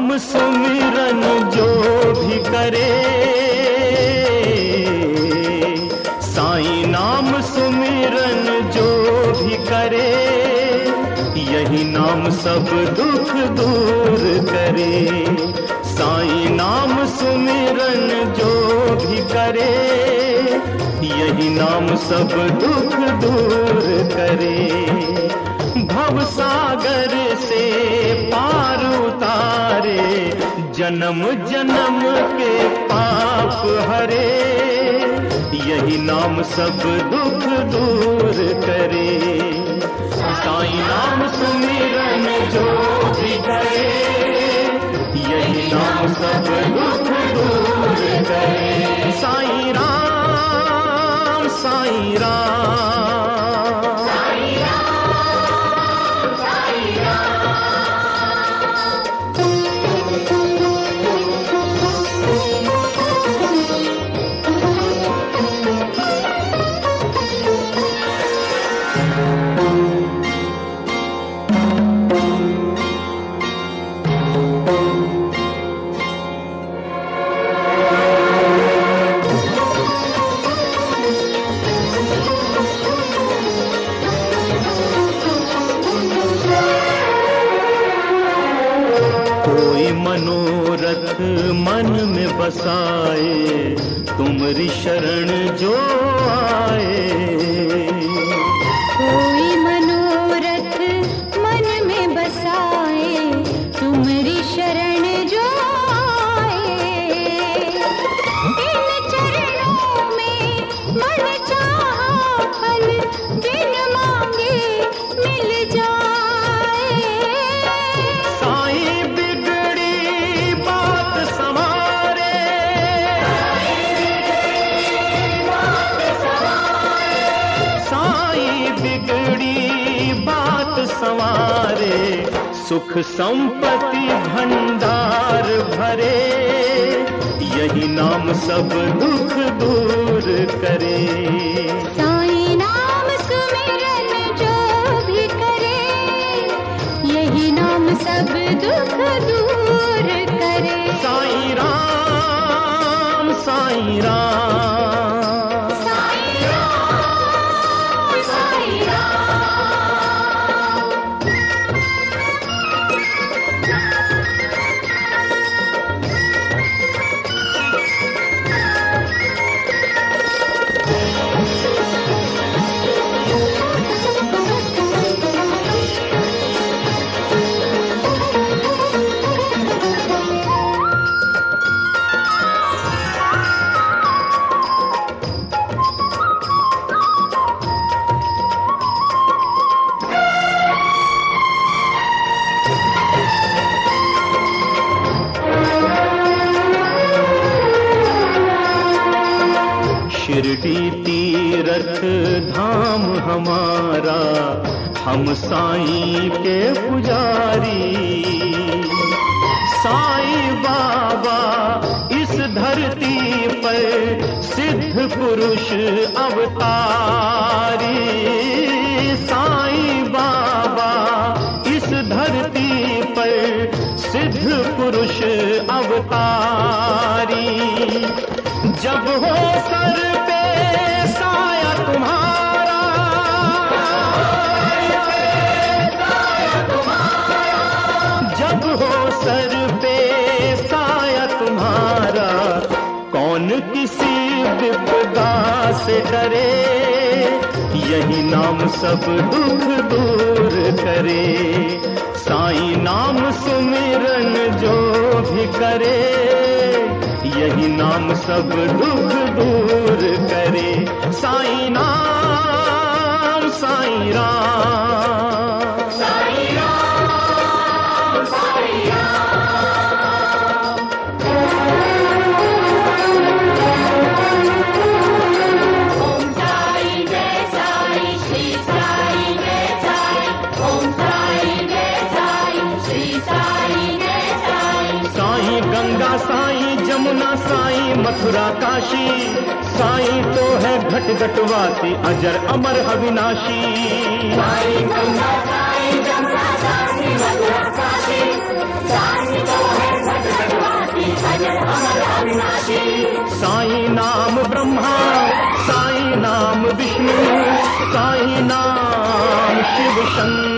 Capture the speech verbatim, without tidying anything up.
नाम सुमिरन जो भी करे, साईं नाम सुमिरन जो भी करे, यही नाम सब दुख दूर करे। साईं नाम सुमिरन जो भी करे, यही नाम सब दुख दूर करे। भव सागर से पार उतारे, जन्म जन्म के पाप हरे, यही नाम सब दुख दूर करे। साईं नाम सुमिरन जो भी करे, यही नाम सब दुख दूर करे। साईं राम साईं राम, साईं राम साईं राम। मनोरथ मन में बसाए, तुमरी शरण जो आए। कोई मनोरथ मन में बसाए, तुमरी शरण जो आए। इन चरणों में मन चाहा फल, बिन मांगे मिल जाए। साईं बिगड़ी बात संवारे, साईं बिगड़ी बात संवारे, सुख संपत्ति भंडार भरे, यही नाम सब दुख दूर करे। साईं नाम सुमिरन जो भी करे, यही नाम सब दुख दूर करे। साईं राम साईं राम, साईं राम साईं राम। शिरडी तीरथ धाम हमारा, हम साईं के पुजारी। साईं बाबा इस धरती पर सिद्ध पुरुष अवतारी। साईं बाबा इस धरती पर सिद्ध पुरुष अवतारी। जब हो सर पे साया तुम्हारा, जब हो सर पे साया तुम्हारा, कौन किसी विपदा से डरे, यही नाम सब दुख दूर करे। साईं नाम सुमिरन जो भी करे, यही नाम सब दुख दूर करे। साईं नाम साईं राम, साईं राम साईं राम। ओम साईं जय साईं, श्री साईं जय साईं। ओम साईं जय साईं, श्री साईं जय साईं। साईं गंगा साईं जमुना साईं मथुरा काशी, साईं तो है घट घटवासी अजर अमर अविनाशी। साईं गंगा साईं जमुना साईं मथुरा काशी, साईं तो है शंकर